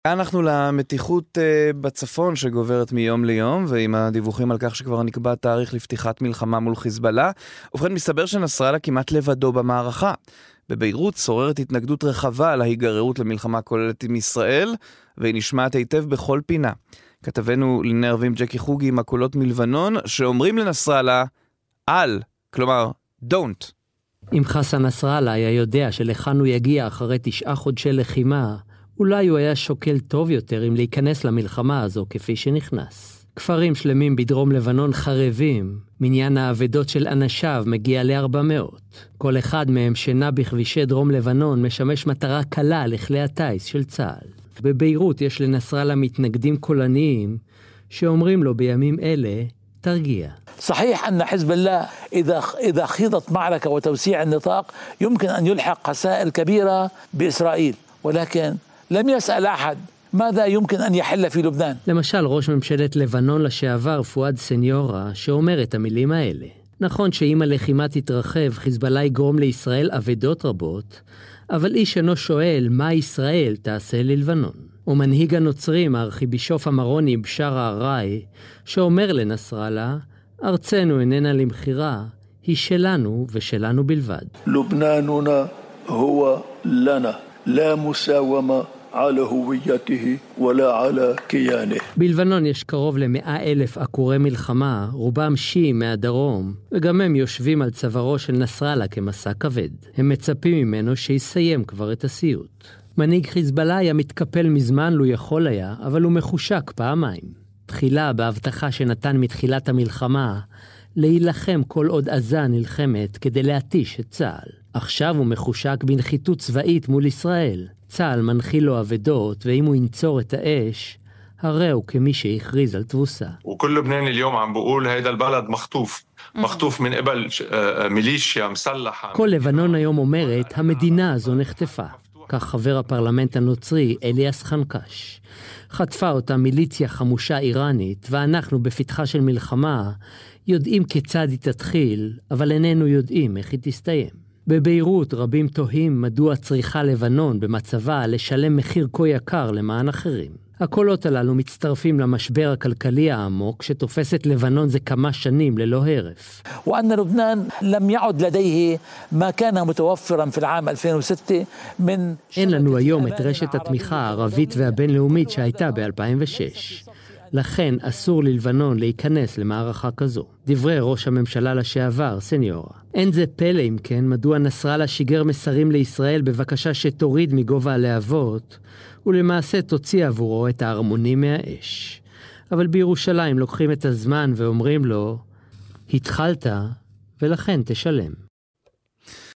אנחנו למתיחות בצפון שגוברת מיום ליום, ועם הדיווחים על כך שכבר נקבע תאריך לפתיחת מלחמה מול חיזבאללה. ובכן, מסתבר שנסראללה כמעט לבדו במערכה. בביירות שוררת התנגדות רחבה על ההיגררות למלחמה כוללת עם ישראל, והיא נשמעת היטב בכל פינה. כתבנו לענייני ערבים ג'קי חוגי עם הקולות מלבנון, שאומרים לנסראללה, כלומר, don't. אם חסן נסראללה היה יודע שלכאן הוא יגיע אחרי 9 חודשי לחימה, אולי הוא היה שוקל טוב יותר אם להיכנס למלחמה הזו כפי שנכנס. כפרים שלמים בדרום לבנון חרבים, מניין העבדות של אנשיו מגיע ל-400. כל אחד מהם שנע בכבישי דרום לבנון משמש מטרה קלה לכלי הטייס של צה"ל. בביירות יש לנסראללה מתנגדים קולניים שאומרים לו בימים אלה, תרגיע. صحيح أن حزب الله إذا خيضت معركة وتوسيع النطاق يمكن أن يلحق خسائر كبيرة بإسرائيل ولكن لم يسأل أحد ماذا يمكن أن يحل في لبنان. למשל ראש ממשלת לבנון לשעבר פואד סניורה שאומר את המילים האלה. נכון שאם הלחימה תתרחב חיזבאללה יגרום לישראל אבדות רבות, אבל איש אינו שואל מה ישראל תעשה ללבנון. ומנהיג הנוצרים הארכיבישוף המרוני בשארה אראי שאומר לנסראללה, ארצנו איננה למחירה, היא שלנו ושלנו בלבד. לבננונה הוא לנה, לא מסאומה על הווייته ולא על קיינה. בלבנון יש קרוב ל100,000 עקורי מלחמה, רובם שיעים מהדרום, וגם הם יושבים על צווארו של נסראללה כמסע כבד. הם מצפים ממנו שיסיים כבר את הסיוט. מנהיג חיזבאללה היה מתקפל מזמן לו יכול היה, אבל הוא מחושק פעמיים. תחילה בהבטחה שנתן מתחילת המלחמה, להילחם כל עוד עזה נלחמת כדי להתיש את צה"ל. עכשיו הוא מחושק בנחיתות צבאית מול ישראל. צה"ל מנחיל לו עבדות, ואם הוא ינצור את האש, הרי הוא כמי שהכריז על תבוסה. וכל לבנان اليوم عم بقول هيدا البلد مخطوف من قبل ميليشيا مسلحة. כל לבנון היום אומרת, המדינה הזו נחטפה. כך חבר הפרלמנט הנוצרי אליאס חנקש. חטפה אותה מיליציה חמושה איראנית, ואנחנו בפתחה של מלחמה יודעים כיצד היא תתחיל, אבל איננו יודעים איך היא תסתיים. בביירות רבים תוהים מדוע צריכה לבנון במצבה לשלם מחיר כה יקר למען אחרים. הקולות הללו מצטרפים למשבר הכלכלי העמוק שתופס את לבנון זה כמה שנים ללא הרף. وأن لبنان لم يعد لديه ما كان متوفرا في العام 2006 من אין לנו היום את רשת התמיכה הערבית והבינלאומית שהייתה ב-2006. לכן אסור ללבנון להיכנס למערכה כזו. דברי ראש הממשלה לשעבר, סניורה. אין זה פלא אם כן מדוע נסראללה שיגר מסרים לישראל בבקשה שתוריד מגובה הלהבות, ולמעשה תוציא עבורו את ההרמונים מהאש. אבל בירושלים לוקחים את הזמן ואומרים לו, התחלת ולכן תשלם.